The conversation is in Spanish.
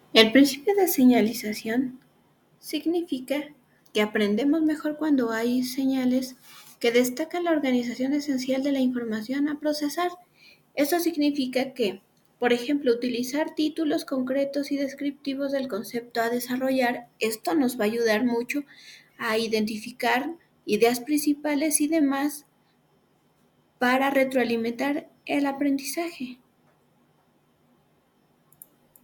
El principio de señalización significa que aprendemos mejor cuando hay señales que destacan la organización esencial de la información a procesar. Esto significa que, por ejemplo, utilizar títulos concretos y descriptivos del concepto a desarrollar, esto nos va a ayudar mucho a identificar ideas principales y demás para retroalimentar el aprendizaje.